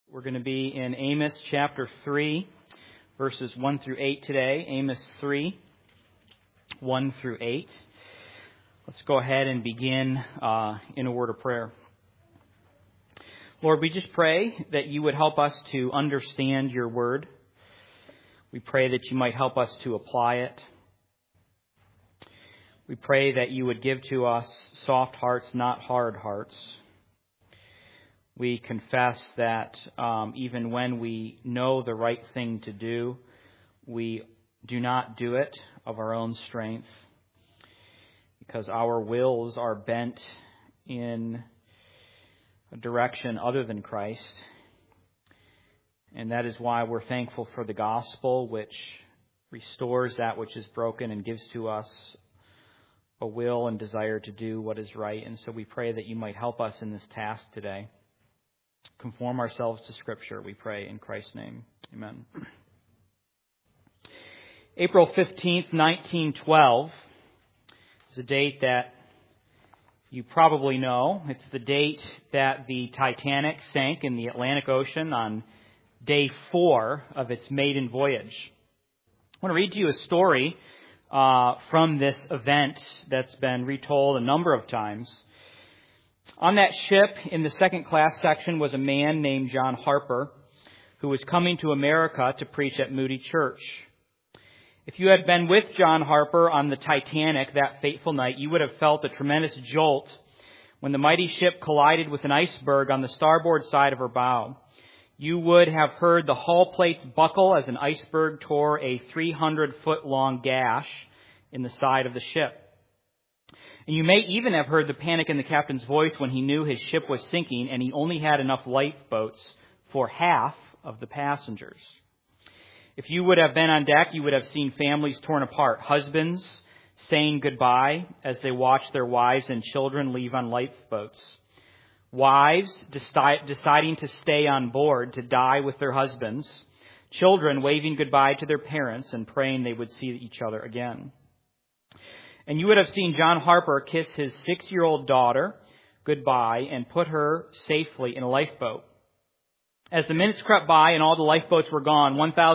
We're going to be in Amos chapter 3, verses 1 through 8 today. Amos 3, 1 through 8. Let's go ahead and begin in a word of prayer. Lord, we just pray that you would help us to understand your word. We pray that you might help us to apply it. We pray that you would give to us soft hearts, not hard hearts. We confess that even when we know the right thing to do, we do not do it of our own strength because our wills are bent in a direction other than Christ. And that is why we're thankful for the gospel, which restores that which is broken and gives to us a will and desire to do what is right. And so we pray that you might help us in this task today. Conform ourselves to Scripture, we pray in Christ's name. Amen. April 15th, 1912 is a date that you probably know. It's the date that the Titanic sank in the Atlantic Ocean on day 4 of its maiden voyage. I want to read to you a story from this event that's been retold a number of times. On that ship, in the second class section, was a man named John Harper, who was coming to America to preach at Moody Church. If you had been with John Harper on the Titanic that fateful night, you would have felt a tremendous jolt when the mighty ship collided with an iceberg on the starboard side of her bow. You would have heard the hull plates buckle as an iceberg tore a 300-foot-long gash in the side of the ship. And you may even have heard the panic in the captain's voice when he knew his ship was sinking and he only had enough lifeboats for half of the passengers. If you would have been on deck, you would have seen families torn apart, husbands saying goodbye as they watched their wives and children leave on lifeboats, wives deciding to stay on board to die with their husbands, children waving goodbye to their parents and praying they would see each other again. And you would have seen John Harper kiss his 6-year-old daughter goodbye and put her safely in a lifeboat. As the minutes crept by and all the lifeboats were gone,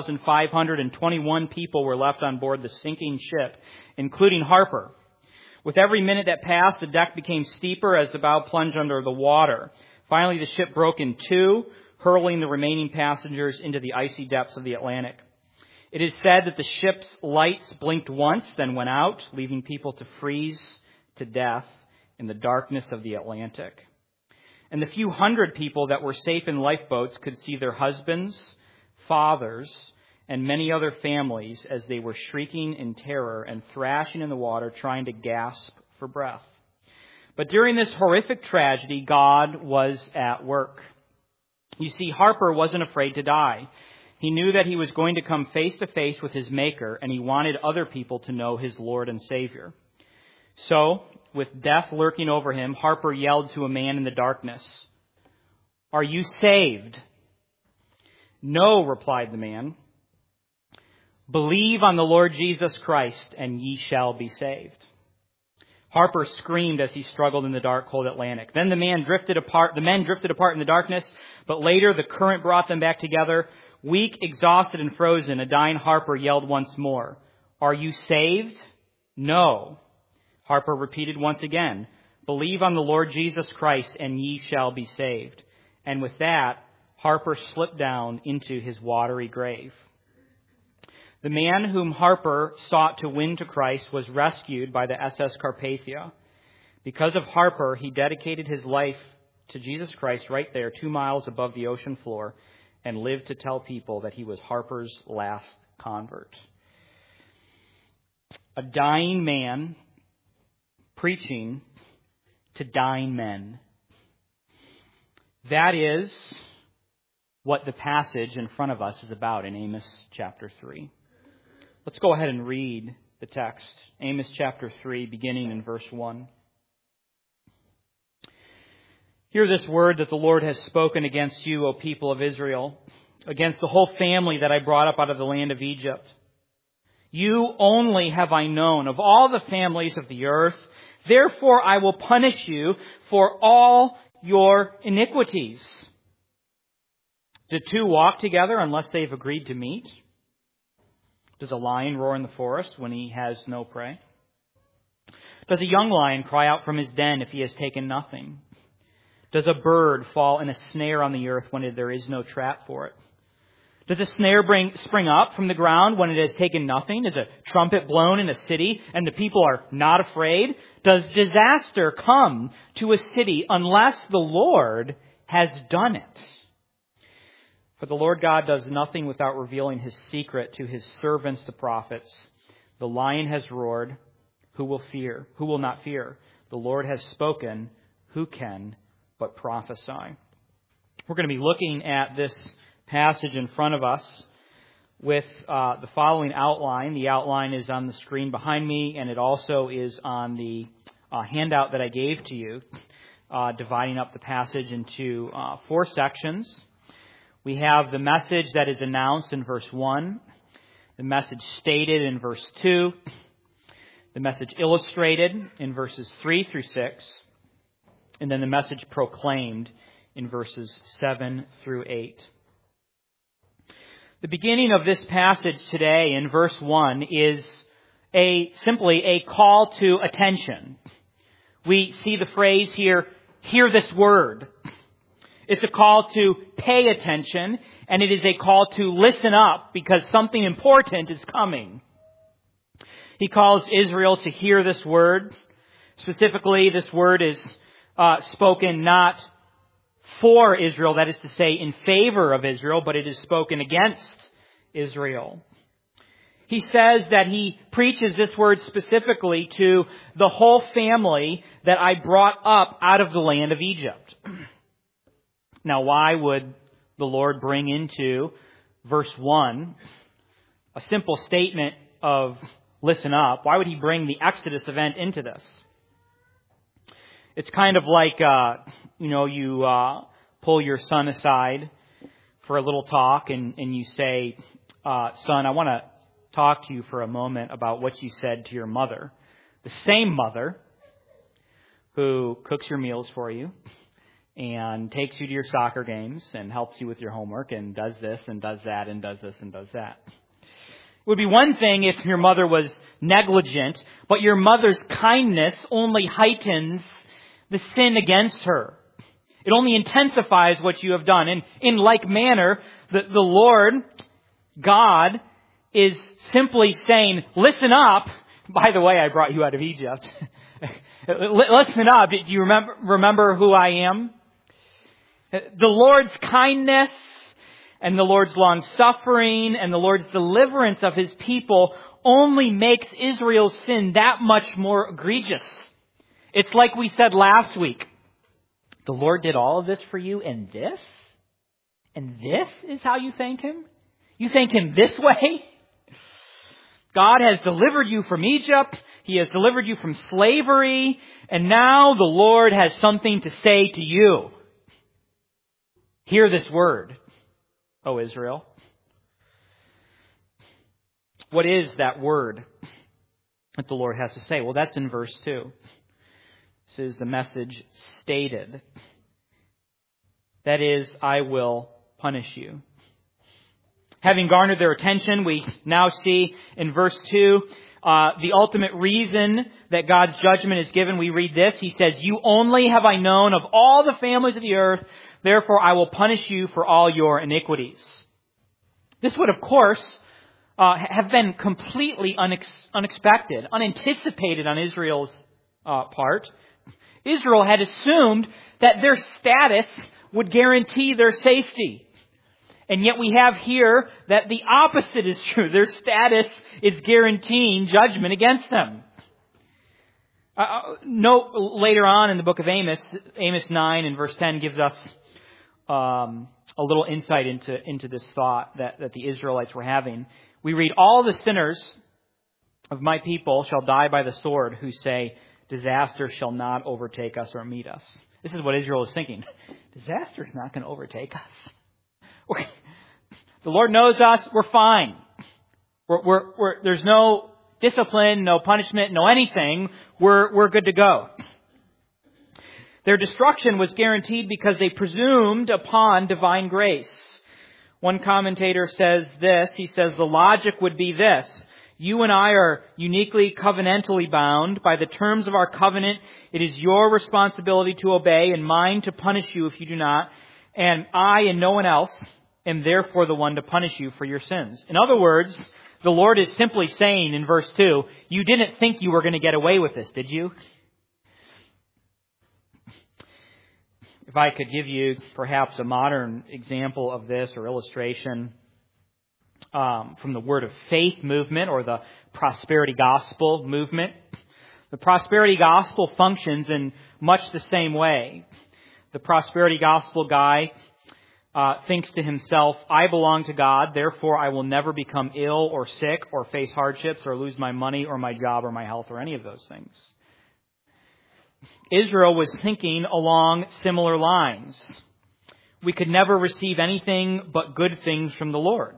1,521 people were left on board the sinking ship, including Harper. With every minute that passed, the deck became steeper as the bow plunged under the water. Finally, the ship broke in two, hurling the remaining passengers into the icy depths of the Atlantic. It is said that the ship's lights blinked once, then went out, leaving people to freeze to death in the darkness of the Atlantic. And the few hundred people that were safe in lifeboats could see their husbands, fathers, and many other families as they were shrieking in terror and thrashing in the water, trying to gasp for breath. But during this horrific tragedy, God was at work. You see, Harper wasn't afraid to die. He knew that he was going to come face to face with his Maker, and he wanted other people to know his Lord and Savior. So, with death lurking over him, Harper yelled to a man in the darkness, "Are you saved?" "No," replied the man. "Believe on the Lord Jesus Christ, and ye shall be saved." Harper screamed as he struggled in the dark, cold Atlantic. Then the men drifted apart in the darkness, but later the current brought them back together. Weak, exhausted, and frozen, a dying Harper yelled once more, "Are you saved?" "No." Harper repeated once again, "Believe on the Lord Jesus Christ, and ye shall be saved." And with that, Harper slipped down into his watery grave. The man whom Harper sought to win to Christ was rescued by the SS Carpathia. Because of Harper, he dedicated his life to Jesus Christ right there, 2 miles above the ocean floor, and lived to tell people that he was Harper's last convert. A dying man preaching to dying men. That is what the passage in front of us is about in Amos chapter 3. Let's go ahead and read the text. Amos chapter 3, beginning in verse 1. Hear this word that the Lord has spoken against you, O people of Israel, against the whole family that I brought up out of the land of Egypt. You only have I known of all the families of the earth. Therefore I will punish you for all your iniquities. Do two walk together unless they've agreed to meet? Does a lion roar in the forest when he has no prey? Does a young lion cry out from his den if he has taken nothing? Does a bird fall in a snare on the earth when there is no trap for it? Does a snare spring up from the ground when it has taken nothing? Is a trumpet blown in a city and the people are not afraid? Does disaster come to a city unless the Lord has done it? For the Lord God does nothing without revealing His secret to His servants, the prophets. The lion has roared. Who will fear? Who will not fear? The Lord has spoken. Who can but prophesy? We're going to be looking at this passage in front of us with the following outline. The outline is on the screen behind me, and it also is on the handout that I gave to you, dividing up the passage into 4 sections. We have the message that is announced in verse 1, the message stated in verse 2, the message illustrated in verses 3 through 6, and then the message proclaimed in verses 7 through 8. The beginning of this passage today in verse 1 is simply a call to attention. We see the phrase here, hear this word. It's a call to pay attention, and it is a call to listen up because something important is coming. He calls Israel to hear this word. Specifically, this word is spoken not for Israel, that is to say, in favor of Israel, but it is spoken against Israel. He says that he preaches this word specifically to the whole family that I brought up out of the land of Egypt. Now, why would the Lord bring into verse 1 a simple statement of listen up? Why would He bring the Exodus event into this? It's kind of like, you pull your son aside for a little talk and you say, son, I want to talk to you for a moment about what you said to your mother. The same mother who cooks your meals for you and takes you to your soccer games and helps you with your homework and does this and does that and does this and does that. It would be one thing if your mother was negligent, but your mother's kindness only heightens the sin against her. It only intensifies what you have done. And in like manner, the Lord, God, is simply saying, listen up. By the way, I brought you out of Egypt. Listen up. Do you remember who I am? The Lord's kindness and the Lord's long suffering and the Lord's deliverance of His people only makes Israel's sin that much more egregious. It's like we said last week. The Lord did all of this for you, and this is how you thank Him? You thank Him this way? God has delivered you from Egypt. He has delivered you from slavery. And now the Lord has something to say to you. Hear this word, O Israel. What is that word that the Lord has to say? Well, that's in verse 2. This is the message stated. That is, I will punish you. Having garnered their attention, we now see in verse 2 the ultimate reason that God's judgment is given. We read this. He says, you only have I known of all the families of the earth, therefore I will punish you for all your iniquities. This would, of course, have been completely unexpected, unanticipated on Israel's part. Israel had assumed that their status would guarantee their safety. And yet we have here that the opposite is true. Their status is guaranteeing judgment against them. Note later on in the book of Amos 9 and verse 10 gives us a little insight into this thought that the Israelites were having. We read, all the sinners of my people shall die by the sword who say, disaster shall not overtake us or meet us. This is what Israel is thinking. Disaster is not going to overtake us. The Lord knows us. We're fine. There's no discipline, no punishment, no anything. We're good to go. Their destruction was guaranteed because they presumed upon divine grace. One commentator says this. He says the logic would be this. You and I are uniquely covenantally bound. By the terms of our covenant, it is your responsibility to obey and mine to punish you if you do not. And I and no one else am therefore the one to punish you for your sins. In other words, the Lord is simply saying in verse 2, you didn't think you were going to get away with this, did you? If I could give you perhaps a modern example of this or illustration from the Word of Faith movement or the prosperity gospel movement. The prosperity gospel functions in much the same way. The prosperity gospel guy thinks to himself, I belong to God, therefore I will never become ill or sick or face hardships or lose my money or my job or my health or any of those things. Israel was thinking along similar lines. We could never receive anything but good things from the Lord.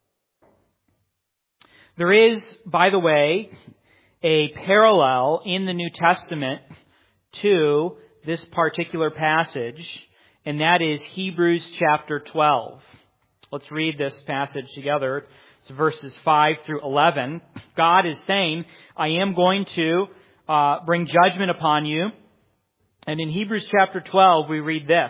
There is, by the way, a parallel in the New Testament to this particular passage, and that is Hebrews chapter 12. Let's read this passage together. It's verses 5 through 11. God is saying, I am going to bring judgment upon you. And in Hebrews chapter 12, we read this.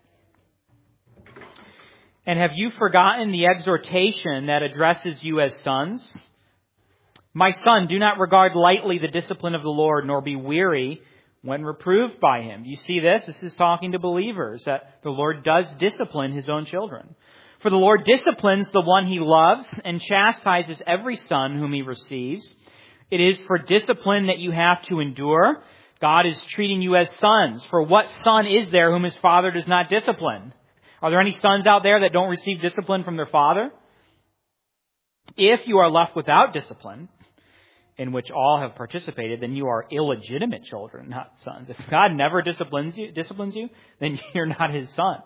And have you forgotten the exhortation that addresses you as sons? My son, do not regard lightly the discipline of the Lord, nor be weary when reproved by Him. Do you see this? This is talking to believers, that the Lord does discipline His own children. For the Lord disciplines the one He loves and chastises every son whom He receives. It is for discipline that you have to endure. God is treating you as sons. For what son is there whom his father does not discipline? Are there any sons out there that don't receive discipline from their father? If you are left without discipline, in which all have participated, then you are illegitimate children, not sons. If God never disciplines you, then you're not His son.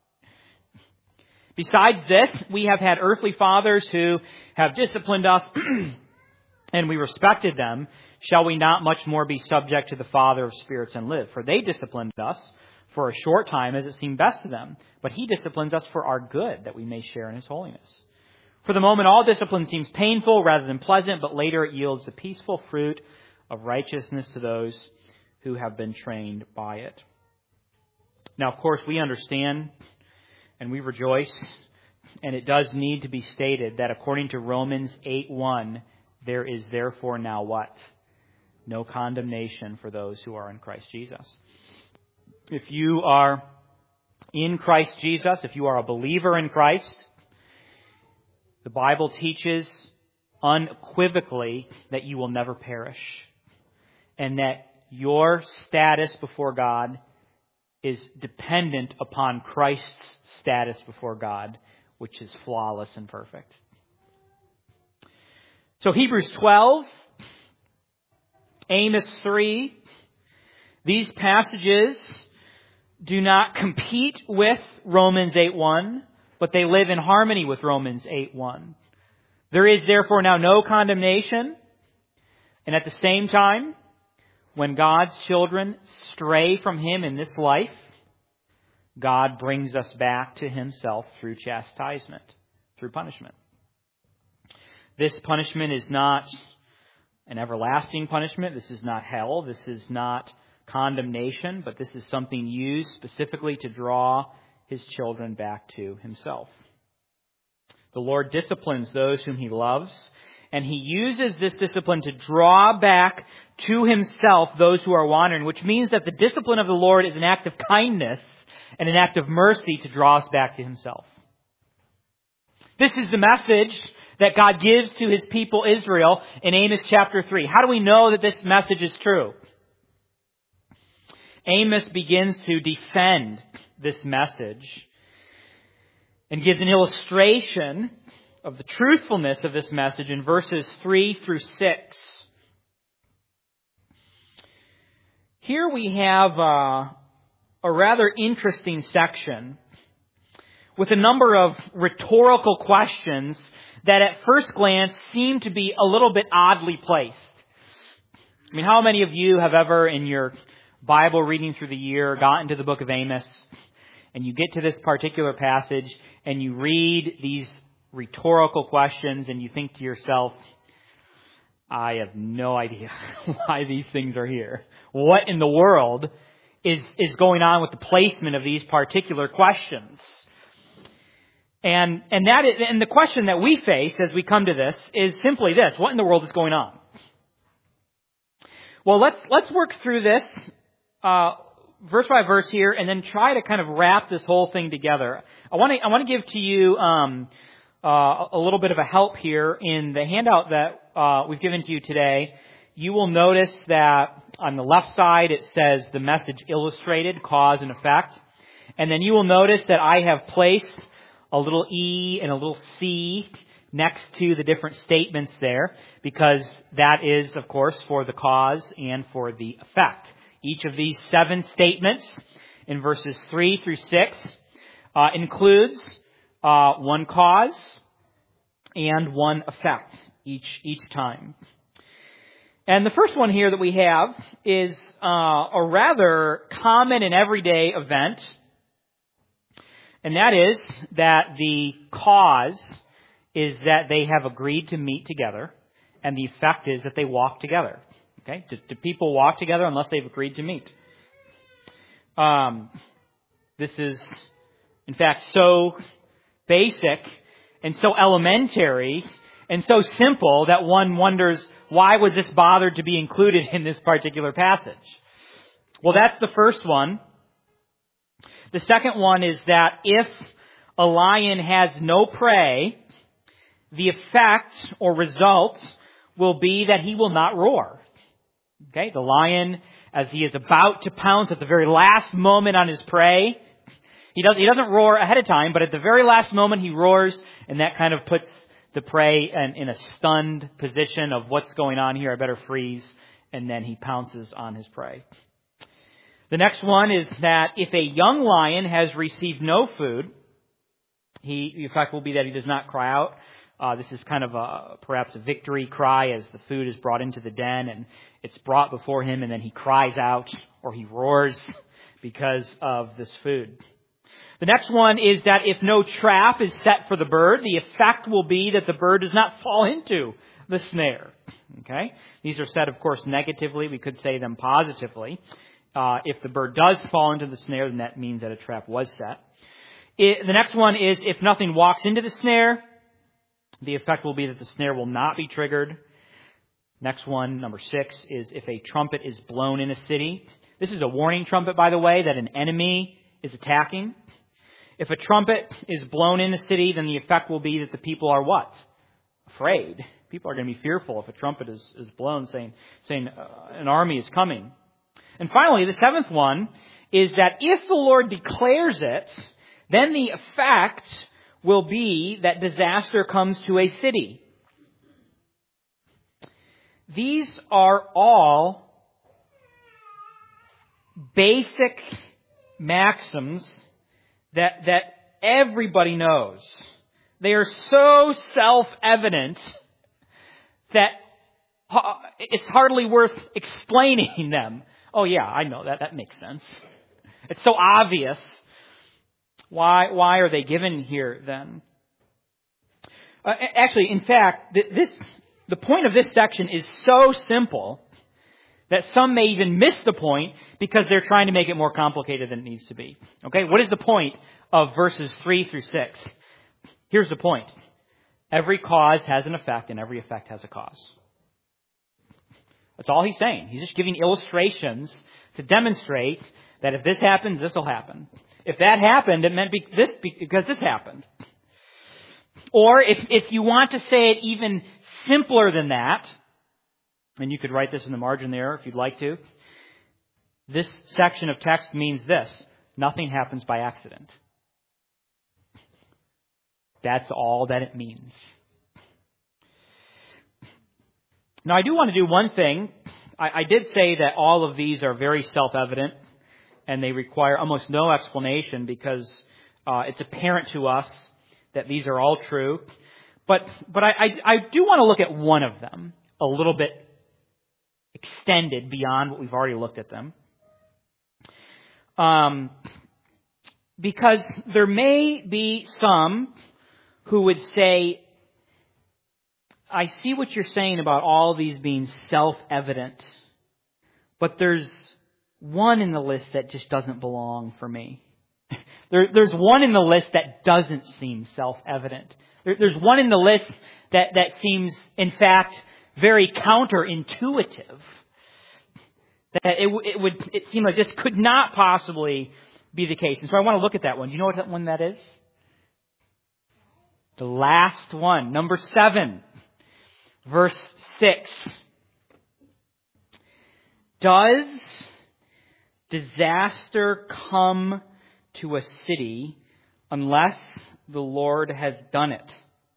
Besides this, we have had earthly fathers who have disciplined us, and we respected them. Shall we not much more be subject to the Father of spirits and live? For they disciplined us for a short time as it seemed best to them, but He disciplines us for our good, that we may share in His holiness. For the moment, all discipline seems painful rather than pleasant, but later it yields the peaceful fruit of righteousness to those who have been trained by it. Now, of course, we understand and we rejoice, and it does need to be stated that according to Romans 8:1, there is therefore now what? No condemnation for those who are in Christ Jesus. If you are in Christ Jesus, if you are a believer in Christ, the Bible teaches unequivocally that you will never perish, and that your status before God is dependent upon Christ's status before God, which is flawless and perfect. So Hebrews 12, Amos 3, these passages do not compete with Romans 8:1, but they live in harmony with Romans 8:1. There is therefore now no condemnation, and at the same time, when God's children stray from Him in this life, God brings us back to Himself through chastisement, through punishment. This punishment is not an everlasting punishment. This is not hell. This is not condemnation, but this is something used specifically to draw His children back to Himself. The Lord disciplines those whom He loves, and He uses this discipline to draw back to Himself those who are wandering, which means that the discipline of the Lord is an act of kindness and an act of mercy to draw us back to Himself. This is the message that God gives to His people Israel in Amos chapter 3. How do we know that this message is true? Amos begins to defend this message and gives an illustration of the truthfulness of this message in verses 3 through 6. Here we have a rather interesting section with a number of rhetorical questions that at first glance seem to be a little bit oddly placed. I mean, how many of you have ever in your Bible reading through the year gotten to the book of Amos and you get to this particular passage and you read these rhetorical questions and you think to yourself, I have no idea why these things are here. What in the world is going on with the placement of these particular questions? And the question that we face as we come to this is simply this: what in the world is going on? Well, let's work through this verse by verse here, and then try to kind of wrap this whole thing together. I want to give to you a little bit of a help here in the handout that we've given to you today. You will notice that on the left side it says the message illustrated, cause and effect, and then you will notice that I have placed a little E and a little C next to the different statements there, because that is, of course, for the cause and for the effect. Each of these 7 statements in verses 3 through 6 includes one cause and one effect each time. And the first one here that we have is a rather common and everyday event, and that is that the cause is that they have agreed to meet together, and the effect is that they walk together. Okay? Do people walk together unless they've agreed to meet? This is, in fact, so basic and so elementary and so simple that one wonders, why was this bothered to be included in this particular passage? Well, that's the first one. The second one is that if a lion has no prey, the effect or result will be that he will not roar. Okay, the lion, as he is about to pounce at the very last moment on his prey, he doesn't roar ahead of time, but at the very last moment he roars, and that kind of puts the prey in a stunned position of what's going on here, I better freeze, and then he pounces on his prey. The next one is that if a young lion has received no food, the effect will be that he does not cry out. This is kind of perhaps a victory cry as the food is brought into the den and it's brought before him, and then he cries out or he roars because of this food. The next one is that if no trap is set for the bird, the effect will be that the bird does not fall into the snare. Okay? These are said, of course, negatively. We could say them positively. If the bird does fall into the snare, then that means that a trap was set. The next one is if nothing walks into the snare, the effect will be that the snare will not be triggered. Next one, number 6, is if a trumpet is blown in a city. This is a warning trumpet, by the way, that an enemy is attacking. If a trumpet is blown in a city, then the effect will be that the people are what? Afraid. People are going to be fearful if a trumpet is blown, saying an army is coming. And finally, the 7th one is that if the Lord declares it, then the effect will be that disaster comes to a city. These are all basic maxims that everybody knows. They are so self-evident that it's hardly worth explaining them. Oh yeah, I know that. That makes sense. It's so obvious. Why are they given here then? Actually, in fact, the point of this section is so simple that some may even miss the point because they're trying to make it more complicated than it needs to be. Okay, what is the point of verses 3 through 6? Here's the point. Every cause has an effect, and every effect has a cause. That's all he's saying. He's just giving illustrations to demonstrate that if this happens, this will happen. If that happened, it meant because this happened. Or if you want to say it even simpler than that, and you could write this in the margin there if you'd like to, this section of text means this: nothing happens by accident. That's all that it means. Now, I do want to do one thing. I did say that all of these are very self-evident, and they require almost no explanation because it's apparent to us that these are all true. But I do want to look at one of them a little bit extended beyond what we've already looked at them. Because there may be some who would say, I see what you're saying about all these being self-evident, but there's one in the list that just doesn't belong for me. There's one in the list that doesn't seem self-evident. There's one in the list that seems, in fact, very counterintuitive. That it seemed like this could not possibly be the case. And so I want to look at that one. Do you know what that one that is? The last one, number 7, verse 6. Does disaster come to a city unless the Lord has done it?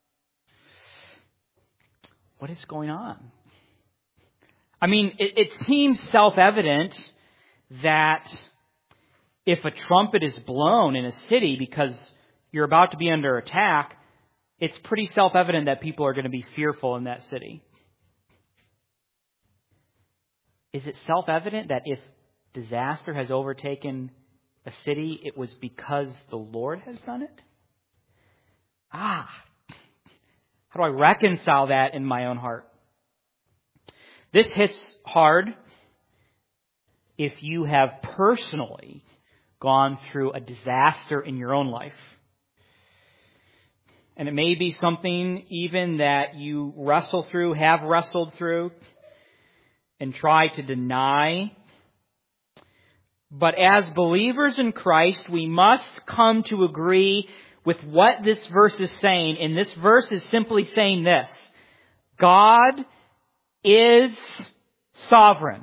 What is going on? I mean, it seems self-evident that if a trumpet is blown in a city because you're about to be under attack, it's pretty self-evident that people are going to be fearful in that city. Is it self-evident that if disaster has overtaken a city, it was because the Lord has done it? How do I reconcile that in my own heart? This hits hard if you have personally gone through a disaster in your own life. And it may be something even that you have wrestled through, and try to deny. But as believers in Christ, we must come to agree with what this verse is saying. And this verse is simply saying this: God is sovereign.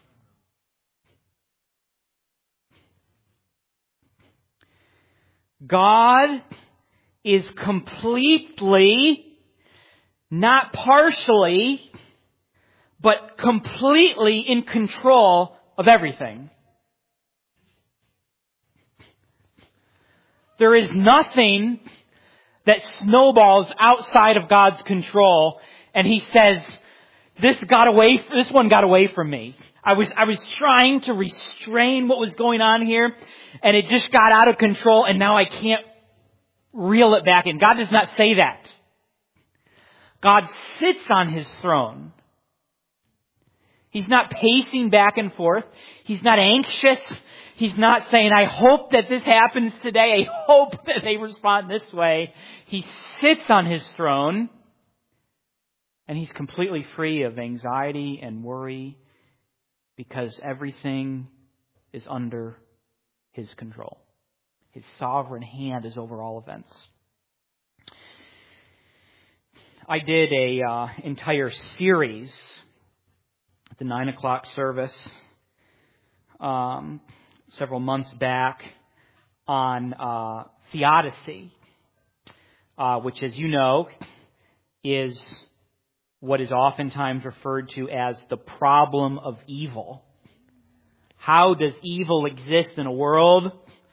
God is completely, not partially, but completely in control of everything. There is nothing that snowballs outside of God's control, and He says, this one got away from me. I was trying to restrain what was going on here, and it just got out of control, and now I can't reel it back in. God does not say that. God sits on His throne. He's not pacing back and forth. He's not anxious. He's not saying, I hope that this happens today. I hope that they respond this way. He sits on His throne, and He's completely free of anxiety and worry because everything is under His control. His sovereign hand is over all events. I did a entire series at the 9 o'clock service several months back on theodicy, which, as you know, is what is oftentimes referred to as the problem of evil. How does evil exist in a world?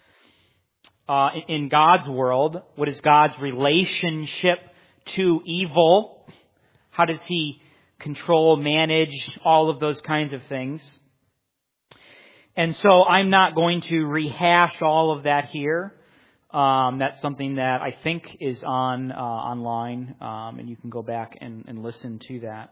In God's world, what is God's relationship to evil? How does He control, manage, all of those kinds of things? And so I'm not going to rehash all of that here. That's something that I think is online, and you can go back and listen to that.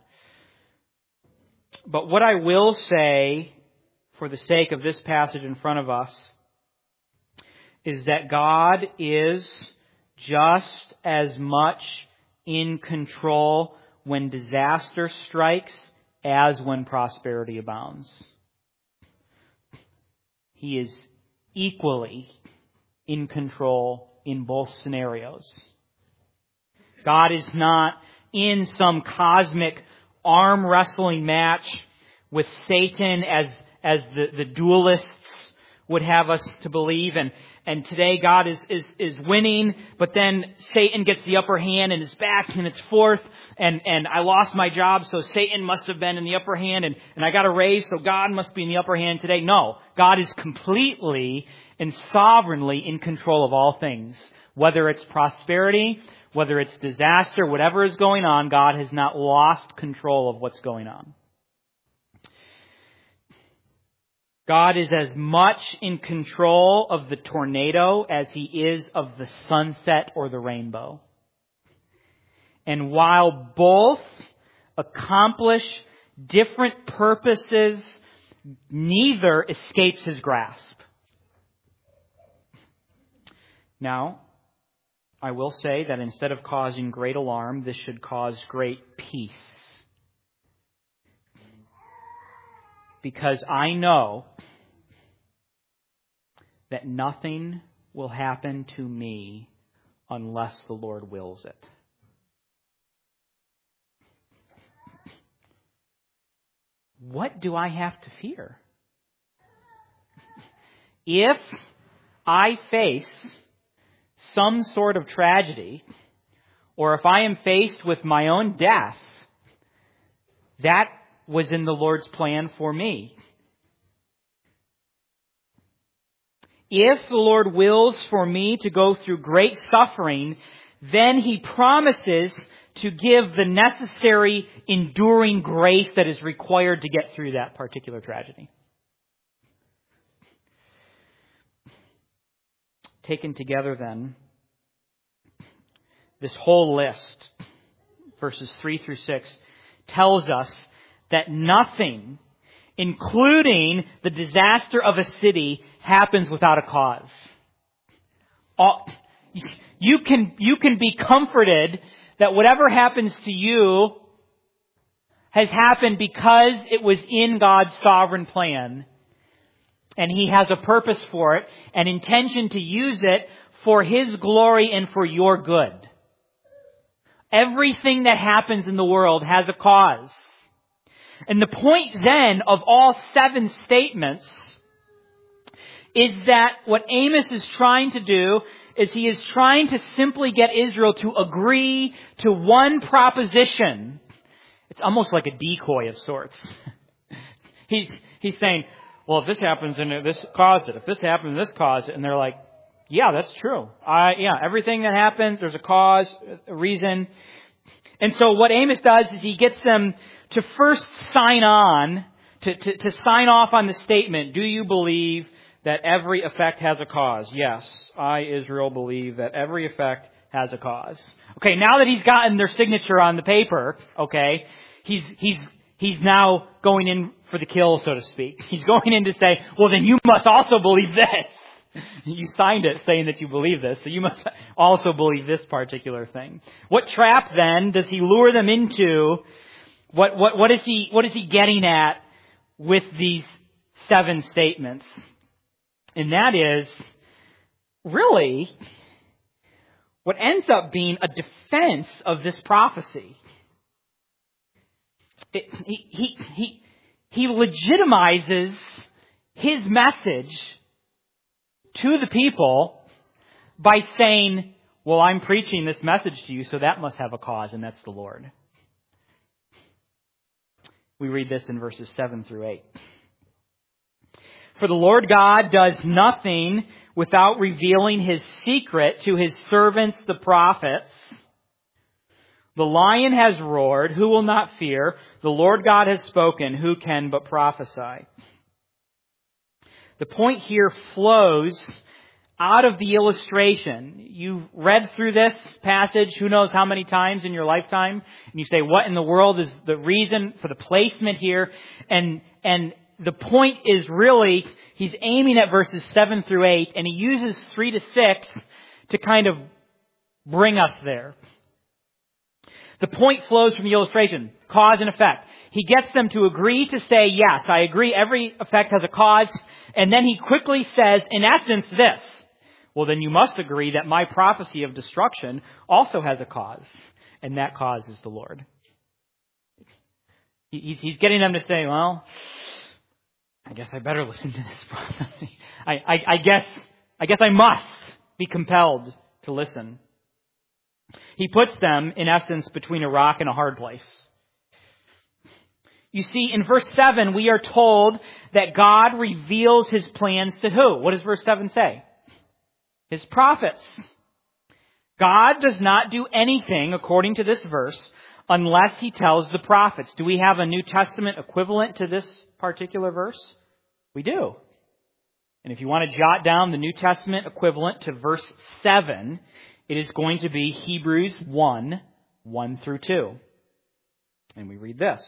But what I will say, for the sake of this passage in front of us, is that God is just as much in control when disaster strikes as when prosperity abounds. He is equally in control in both scenarios. God is not in some cosmic arm wrestling match with Satan as the dualists would have us to believe. And today God is winning, but then Satan gets the upper hand and is back and it's forth. And I lost my job, so Satan must have been in the upper hand, and I got a raise, so God must be in the upper hand today. No, God is completely and sovereignly in control of all things. Whether it's prosperity, whether it's disaster, whatever is going on, God has not lost control of what's going on. God is as much in control of the tornado as He is of the sunset or the rainbow. And while both accomplish different purposes, neither escapes His grasp. Now, I will say that instead of causing great alarm, this should cause great peace. Because I know that nothing will happen to me unless the Lord wills it. What do I have to fear? If I face some sort of tragedy, or if I am faced with my own death, that was in the Lord's plan for me. If the Lord wills for me to go through great suffering, then He promises to give the necessary enduring grace that is required to get through that particular tragedy. Taken together then, this whole list, verses 3 through 6, tells us that nothing, including the disaster of a city, happens without a cause. You can be comforted that whatever happens to you has happened because it was in God's sovereign plan. And He has a purpose for it, an intention to use it for His glory and for your good. Everything that happens in the world has a cause. And the point then of all 7 statements is that what Amos is trying to do is he is trying to simply get Israel to agree to one proposition. It's almost like a decoy of sorts. He's saying, well, if this happens, then this caused it. If this happens, this caused it. And they're like, yeah, that's true. Everything that happens, there's a cause, a reason. And so what Amos does is he gets them to first sign on, to sign off on the statement, do you believe that every effect has a cause? Yes, I, Israel, believe that every effect has a cause. Okay, now that he's gotten their signature on the paper, okay, he's now going in for the kill, so to speak. He's going in to say, well, then you must also believe this. You signed it saying that you believe this, so you must also believe this particular thing. What trap then does he lure them into? What is he getting at with these 7 statements? And that is really what ends up being a defense of this prophecy. He legitimizes his message to the people by saying, well, I'm preaching this message to you, so that must have a cause, and that's the Lord. We read this in verses 7 through 8. For the Lord God does nothing without revealing His secret to His servants, the prophets. The lion has roared, who will not fear? The Lord God has spoken, who can but prophesy? The point here flows out of the illustration. You've read through this passage who knows how many times in your lifetime, and you say, what in the world is the reason for the placement here? And the point is really, he's aiming at verses 7 through 8, and he uses 3 to 6 to kind of bring us there. The point flows from the illustration, cause and effect. He gets them to agree to say, yes, I agree, every effect has a cause. And then he quickly says, in essence, this. Well, then you must agree that my prophecy of destruction also has a cause. And that cause is the Lord. He's getting them to say, well, I guess I better listen to this prophecy. I guess I must be compelled to listen. He puts them, in essence, between a rock and a hard place. You see, in verse 7, we are told that God reveals His plans to who? What does verse 7 say? His prophets. God does not do anything, according to this verse, unless He tells the prophets. Do we have a New Testament equivalent to this particular verse? We do. And if you want to jot down the New Testament equivalent to verse 7, it is going to be Hebrews 1, 1 through 2. And we read this.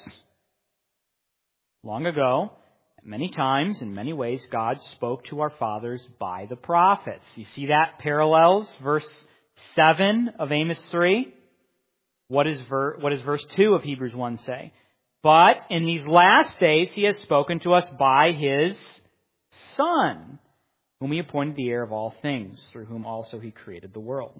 Long ago, many times, in many ways, God spoke to our fathers by the prophets. You see that parallels verse 7 of Amos 3? What does verse 2 of Hebrews 1 say? But in these last days He has spoken to us by His Son, whom He appointed the heir of all things, through whom also He created the world.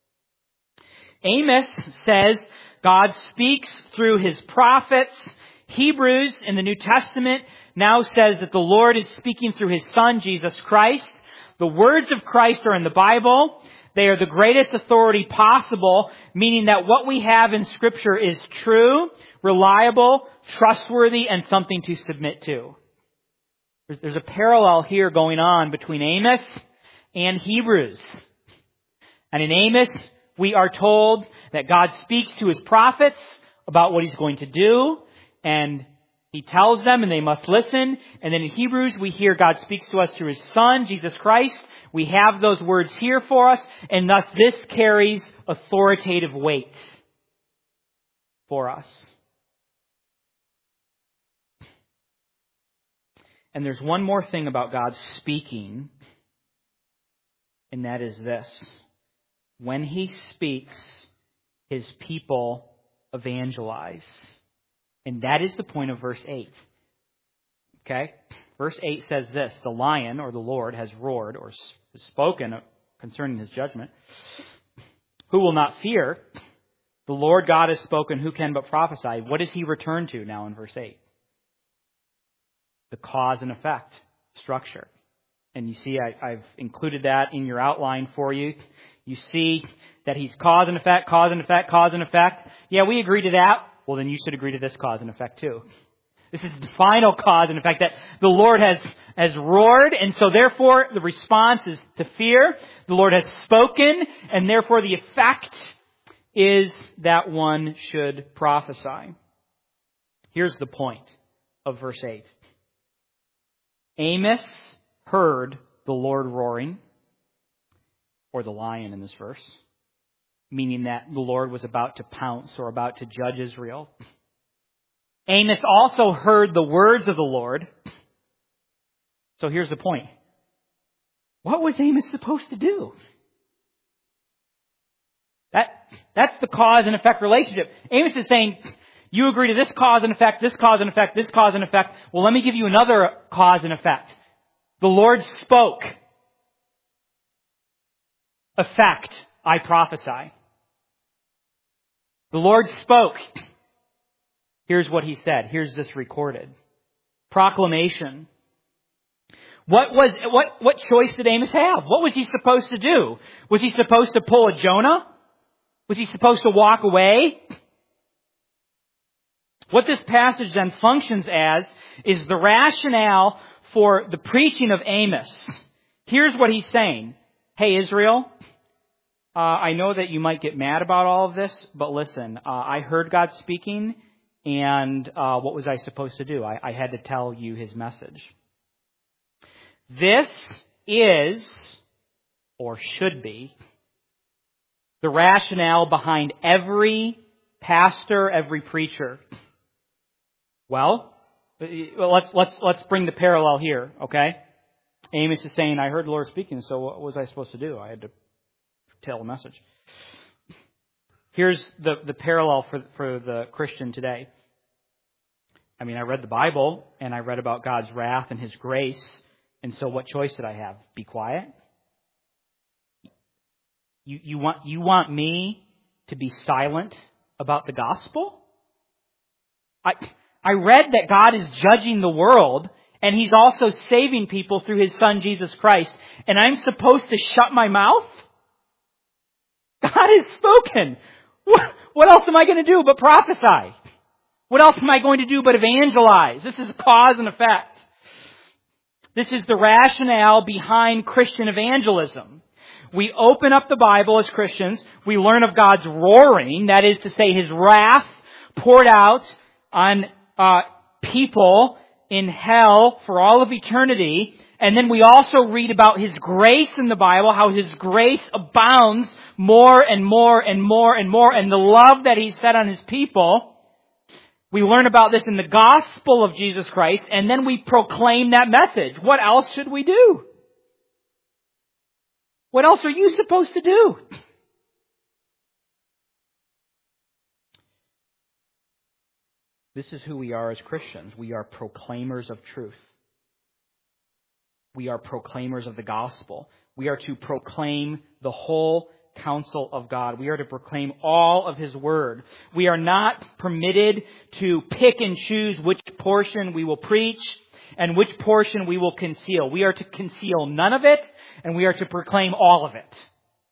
Amos says God speaks through His prophets. Hebrews in the New Testament now says that the Lord is speaking through His Son, Jesus Christ. The words of Christ are in the Bible. They are the greatest authority possible, meaning that what we have in Scripture is true, reliable, trustworthy, and something to submit to. There's a parallel here going on between Amos and Hebrews. And in Amos, we are told that God speaks to His prophets about what He's going to do, and He tells them and they must listen. And then in Hebrews, we hear God speaks to us through His Son, Jesus Christ. We have those words here for us, and thus this carries authoritative weight for us. And there's one more thing about God speaking, and that is this. When He speaks, His people evangelize. And that is the point of verse 8. Okay? Verse 8 says this, the lion, or the Lord, has roared, or has spoken concerning His judgment. Who will not fear? The Lord God has spoken, who can but prophesy? What does He return to now in verse 8? The cause and effect structure. And you see, I've included that in your outline for you. You see that He's cause and effect, cause and effect, cause and effect. Yeah, we agree to that. Well, then you should agree to this cause and effect too. This is the final cause and effect, that the Lord has roared, and so therefore the response is to fear. The Lord has spoken, and therefore the effect is that one should prophesy. Here's the point of verse 8. Amos heard the Lord roaring, or the lion in this verse, meaning that the Lord was about to pounce or about to judge Israel. Amos also heard the words of the Lord. So here's the point. What was Amos supposed to do? That's the cause and effect relationship. Amos is saying, you agree to this cause and effect, this cause and effect, this cause and effect. Well, let me give you another cause and effect. The Lord spoke. Effect, I prophesy. The Lord spoke. Here's what He said. Here's this recorded. Proclamation. What choice did Amos have? What was he supposed to do? Was he supposed to pull a Jonah? Was he supposed to walk away? What this passage then functions as is the rationale for the preaching of Amos. Here's what he's saying. Hey, Israel, I know that you might get mad about all of this, but listen, I heard God speaking, and what was I supposed to do? I had to tell you His message. This is, or should be, the rationale behind every pastor, every preacher. Well, let's bring the parallel here, okay? Amos is saying, I heard the Lord speaking, so what was I supposed to do? I had to tell a message. Here's the parallel for the Christian today. I mean, I read the Bible, and I read about God's wrath and His grace, and so what choice did I have? Be quiet? You want me to be silent about the gospel? I read that God is judging the world, and He's also saving people through His Son, Jesus Christ, and I'm supposed to shut my mouth? God has spoken. What else am I going to do but prophesy? What else am I going to do but evangelize? This is cause and effect. This is the rationale behind Christian evangelism. We open up the Bible as Christians. We learn of God's roaring, that is to say His wrath poured out on people in hell for all of eternity. And then we also read about His grace in the Bible, how His grace abounds more and more and more and more, and the love that He set on His people. We learn about this in the gospel of Jesus Christ, and then we proclaim that message. What else should we do? What else are you supposed to do? This is who we are as Christians. We are proclaimers of truth. We are proclaimers of the gospel. We are to proclaim the whole counsel of God. We are to proclaim all of His word. We are not permitted to pick and choose which portion we will preach and which portion we will conceal. We are to conceal none of it, and we are to proclaim all of it.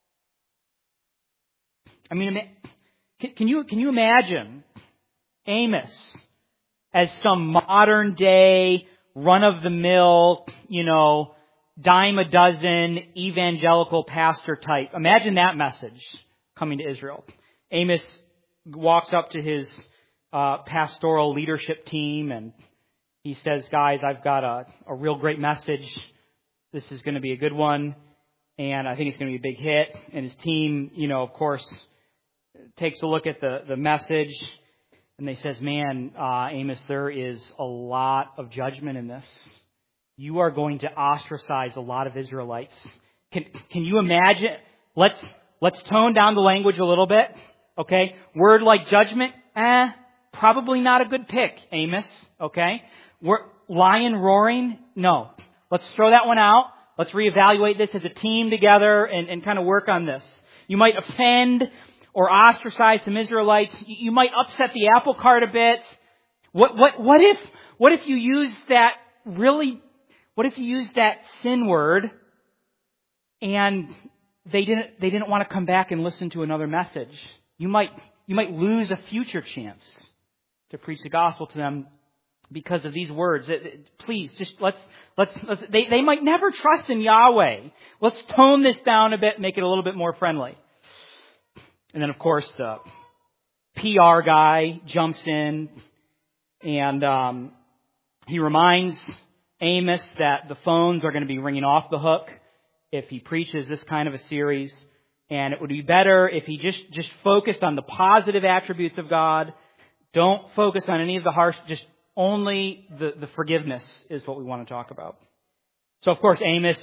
I mean, can you imagine Amos as some modern day, run-of-the-mill, dime a dozen evangelical pastor type? Imagine that message coming to Israel. Amos walks up to his pastoral leadership team and he says, guys, I've got a real great message. This is going to be a good one, and I think it's going to be a big hit. And his team, of course, takes a look at the message, and they says, man, Amos, there is a lot of judgment in this. You are going to ostracize a lot of Israelites. Can you imagine? Let's tone down the language a little bit. Okay? Word like judgment, probably not a good pick, Amos. Okay? Lion roaring? No. Let's throw that one out. Let's reevaluate this as a team together and kind of work on this. You might offend or ostracize some Israelites. You might upset the apple cart a bit. What if you use that what if you use that sin word and they didn't want to come back and listen to another message? You might lose a future chance to preach the gospel to them because of these words. Please, just they might never trust in Yahweh. Let's tone this down a bit, make it a little bit more friendly. And then, of course, the PR guy jumps in and he reminds Amos that the phones are going to be ringing off the hook if he preaches this kind of a series. And it would be better if he just focused on the positive attributes of God. Don't focus on any of the harsh, just only the forgiveness is what we want to talk about. So, of course, Amos,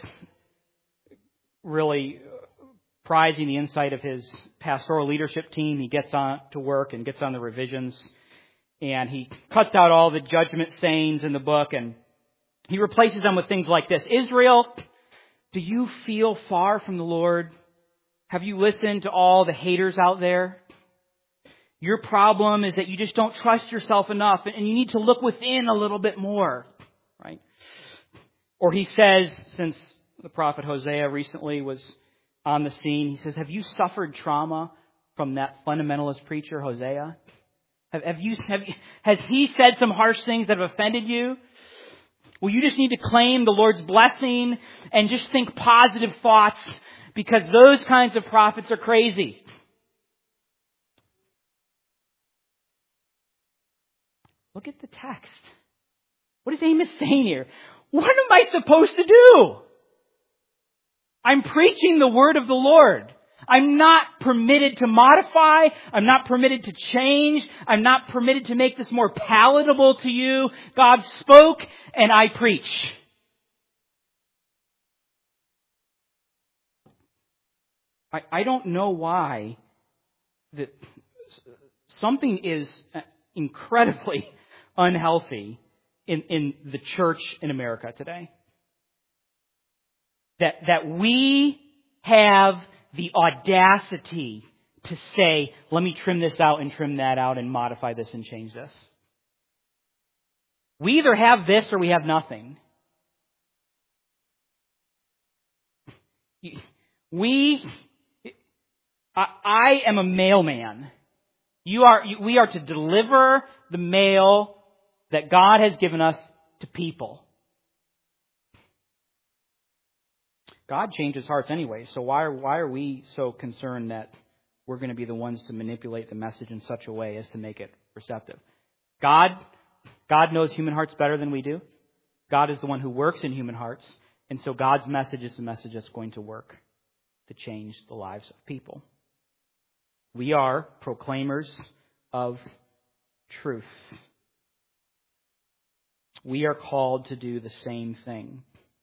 really prizing the insight of his pastoral leadership team, he gets on to work and gets on the revisions. And he cuts out all the judgment sayings in the book and he replaces them with things like this. Israel, do you feel far from the Lord? Have you listened to all the haters out there? Your problem is that you just don't trust yourself enough and you need to look within a little bit more, right? Or he says, since the prophet Hosea recently was on the scene, he says, have you suffered trauma from that fundamentalist preacher, Hosea? Has he said some harsh things that have offended you? Well, you just need to claim the Lord's blessing and just think positive thoughts because those kinds of prophets are crazy. Look at the text. What is Amos saying here? What am I supposed to do? I'm preaching the word of the Lord. I'm not permitted to modify. I'm not permitted to change. I'm not permitted to make this more palatable to you. God spoke and I preach. I don't know why that something is incredibly unhealthy in the church in America today. That we have the audacity to say, let me trim this out and trim that out and modify this and change this. We either have this or we have nothing. I am a mailman. We are to deliver the mail that God has given us to people. God changes hearts anyway, so why are we so concerned that we're going to be the ones to manipulate the message in such a way as to make it receptive? God God knows human hearts better than we do. God is the one who works in human hearts. And so God's message is the message that's going to work to change the lives of people. We are proclaimers of truth. We are called to do the same thing.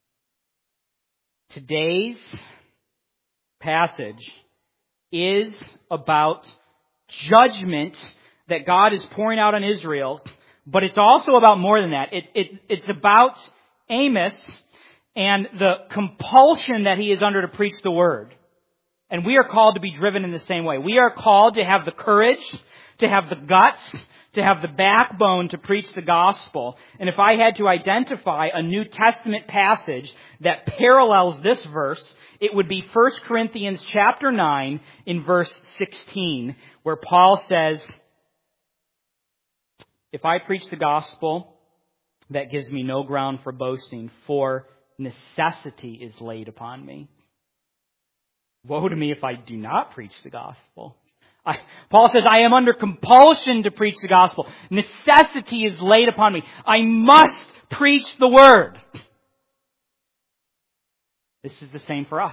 Today's passage is about judgment that God is pouring out on Israel, but it's also about more than that. It's about Amos and the compulsion that he is under to preach the word. And we are called to be driven in the same way. We are called to have the courage, to have the guts, to have the backbone to preach the gospel. And if I had to identify a New Testament passage that parallels this verse, it would be 1 Corinthians chapter 9 in verse 16, where Paul says, if I preach the gospel, that gives me no ground for boasting, for necessity is laid upon me. Woe to me if I do not preach the gospel. Paul says, I am under compulsion to preach the gospel. Necessity is laid upon me. I must preach the word. This is the same for us.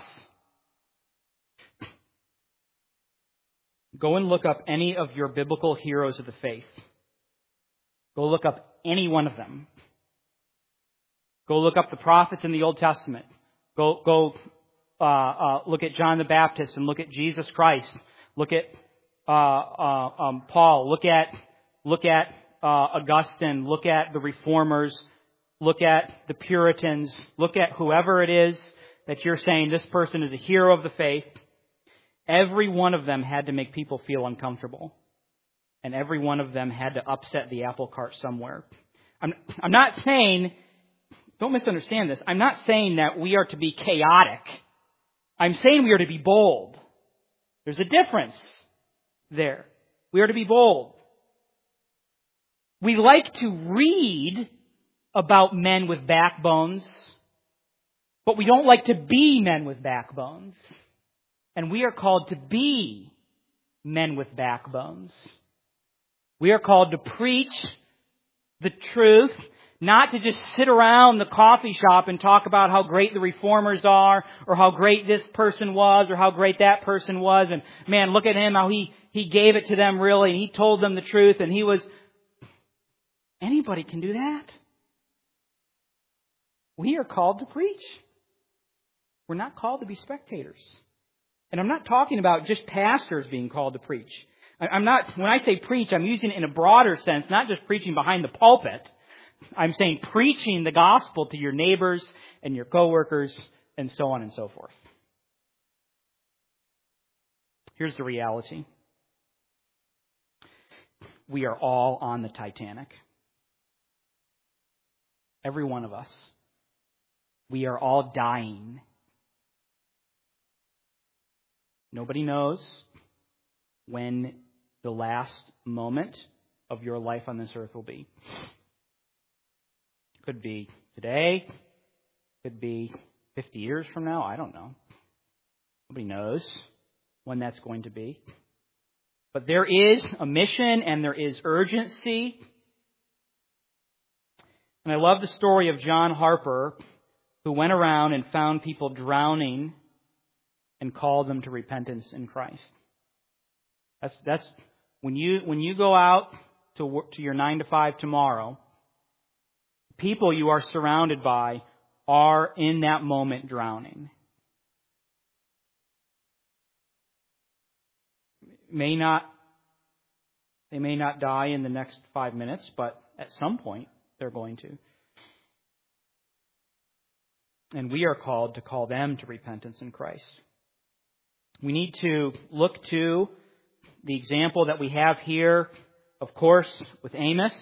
Go and look up any of your biblical heroes of the faith. Go look up any one of them. Go look up the prophets in the Old Testament. Go look at John the Baptist and look at Jesus Christ. Look at Paul. Look at Augustine. Look at the Reformers. Look at the Puritans. Look at whoever it is that you're saying this person is a hero of the faith. Every one of them had to make people feel uncomfortable. And every one of them had to upset the apple cart somewhere. I'm not saying, don't misunderstand this, I'm not saying that we are to be chaotic. I'm saying we are to be bold. There's a difference there. We are to be bold. We like to read about men with backbones, but we don't like to be men with backbones. And we are called to be men with backbones. We are called to preach the truth, not to just sit around the coffee shop and talk about how great the reformers are, or how great this person was, or how great that person was. And man, look at him, how he gave it to them really, and he told them the truth, and he was... Anybody can do that. We are called to preach. We're not called to be spectators. And I'm not talking about just pastors being called to preach. I'm not, when I say preach, I'm using it in a broader sense, not just preaching behind the pulpit. I'm saying preaching the gospel to your neighbors and your coworkers and so on and so forth. Here's the reality. We are all on the Titanic. Every one of us. We are all dying. Nobody knows when the last moment of your life on this earth will be. Could be today. Could be 50 years from now. I don't know. Nobody knows when that's going to be. But there is a mission and there is urgency. And I love the story of John Harper, who went around and found people drowning and called them to repentance in Christ. That's when you go out to work, to your 9 to 5 tomorrow, people you are surrounded by are in that moment drowning. They may not die in the next 5 minutes, but at some point they're going to. And we are called to call them to repentance in Christ. We need to look to the example that we have here, of course, with Amos,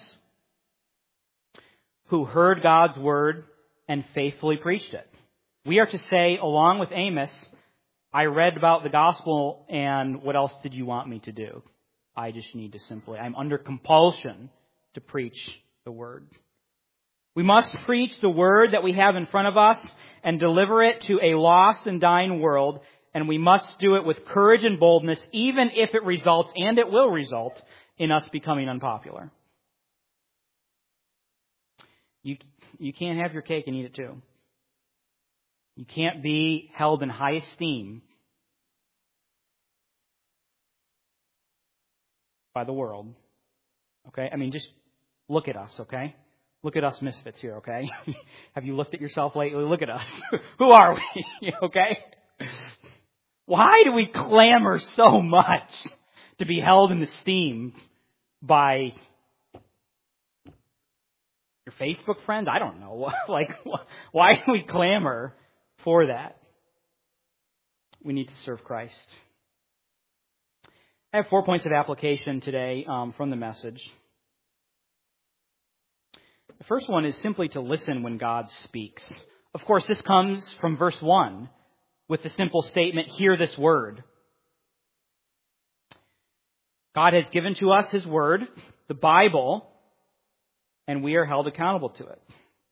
who heard God's word and faithfully preached it. We are to say, along with Amos, I read about the gospel, and what else did you want me to do? I just need to I'm under compulsion to preach the word. We must preach the word that we have in front of us and deliver it to a lost and dying world, and we must do it with courage and boldness, even if it results, and it will result, in us becoming unpopular. You can't have your cake and eat it too. You can't be held in high esteem by the world. Okay? I mean, just look at us, okay? Look at us misfits here, okay? Have you looked at yourself lately? Look at us. Who are we? Okay? Why do we clamor so much to be held in esteem by your Facebook friends? I don't know. Why do we clamor for that? We need to serve Christ. I have 4 points of application today from the message. The first one is simply to listen when God speaks. Of course, this comes from verse 1 with the simple statement, hear this word. God has given to us His word, the Bible, and we are held accountable to it.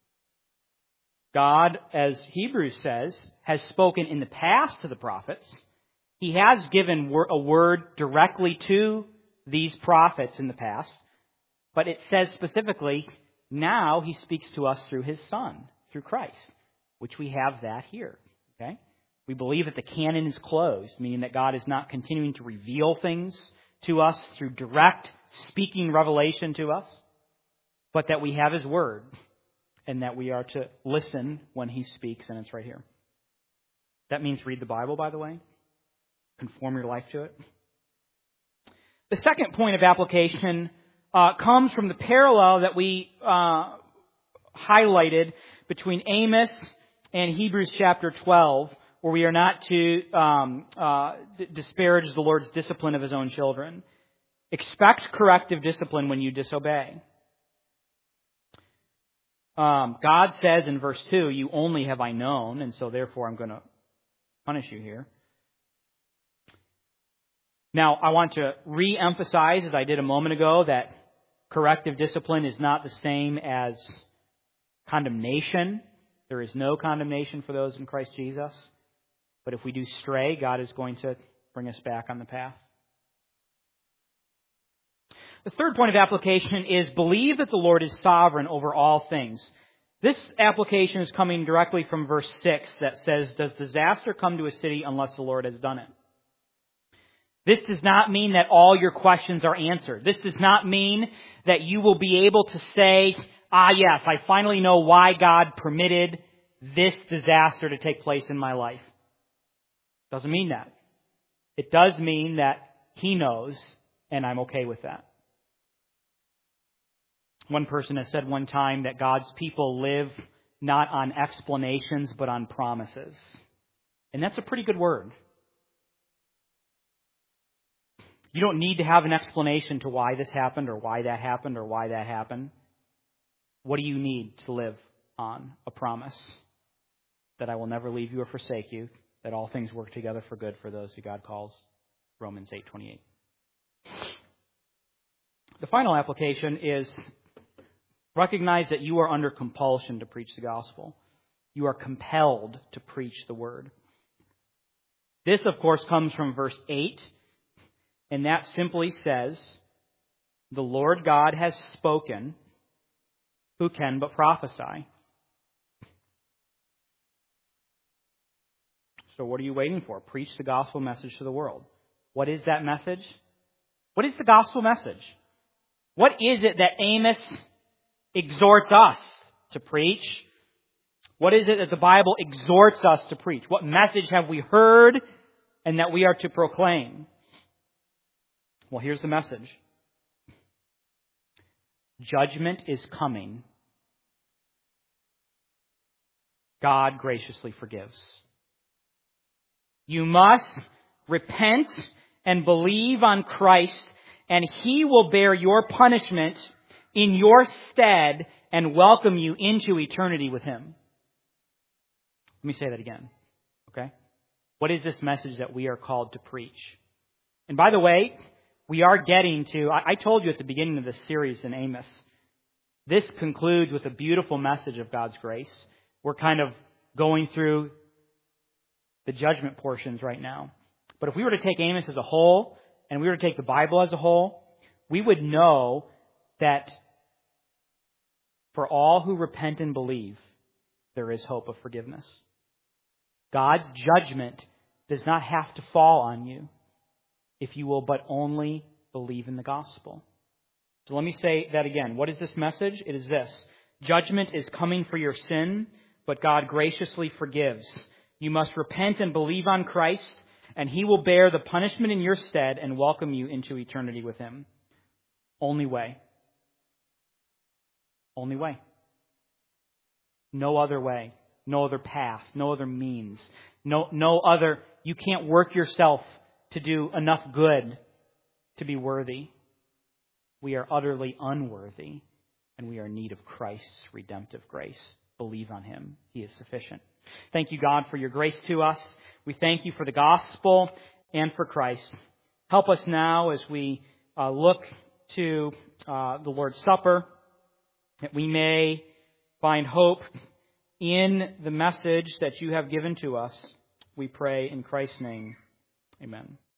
God, as Hebrews says, has spoken in the past to the prophets. He has given a word directly to these prophets in the past, but it says specifically, now He speaks to us through His Son, through Christ, which we have that here. Okay? We believe that the canon is closed, meaning that God is not continuing to reveal things to us through direct speaking revelation to us, but that we have His Word and that we are to listen when He speaks, and it's right here. That means read the Bible, by the way. Conform your life to it. The second point of application comes from the parallel that we highlighted between Amos and Hebrews chapter 12, where we are not to disparage the Lord's discipline of His own children. Expect corrective discipline when you disobey. God says in verse 2, you only have I known, and so therefore I'm going to punish you here. Now, I want to re-emphasize, as I did a moment ago, that corrective discipline is not the same as condemnation. There is no condemnation for those in Christ Jesus. But if we do stray, God is going to bring us back on the path. The third point of application is believe that the Lord is sovereign over all things. This application is coming directly from verse 6 that says, does disaster come to a city unless the Lord has done it? This does not mean that all your questions are answered. This does not mean that you will be able to say, yes, I finally know why God permitted this disaster to take place in my life. Doesn't mean that. It does mean that He knows, and I'm okay with that. One person has said one time that God's people live not on explanations, but on promises. And that's a pretty good word. You don't need to have an explanation to why this happened or why that happened or why that happened. What do you need to live on? A promise that I will never leave you or forsake you, that all things work together for good for those who God calls. Romans 8:28. The final application is recognize that you are under compulsion to preach the gospel. You are compelled to preach the word. This, of course, comes from verse 8. And that simply says, the Lord God has spoken, who can but prophesy? So what are you waiting for? Preach the gospel message to the world. What is that message? What is the gospel message? What is it that Amos exhorts us to preach? What is it that the Bible exhorts us to preach? What message have we heard and that we are to proclaim? Well, here's the message. Judgment is coming. God graciously forgives. You must repent and believe on Christ, and He will bear your punishment in your stead and welcome you into eternity with Him. Let me say that again. Okay? What is this message that we are called to preach? And by the way, we are getting to, I told you at the beginning of this series in Amos, this concludes with a beautiful message of God's grace. We're kind of going through the judgment portions right now. But if we were to take Amos as a whole, and we were to take the Bible as a whole, we would know that For all who repent and believe, there is hope of forgiveness. God's judgment does not have to fall on you if you will but only believe in the gospel. So let me say that again. What is this message? It is this. Judgment is coming for your sin, but God graciously forgives. You must repent and believe on Christ, and He will bear the punishment in your stead and welcome you into eternity with Him. Only way. Only way. No other way. No other path. No other means. No other. You can't work yourself to do enough good to be worthy. We are utterly unworthy, and we are in need of Christ's redemptive grace. Believe on Him. He is sufficient. Thank you, God, for your grace to us. We thank you for the gospel and for Christ. Help us now as we look to the Lord's Supper, that we may find hope in the message that you have given to us. We pray in Christ's name. Amen.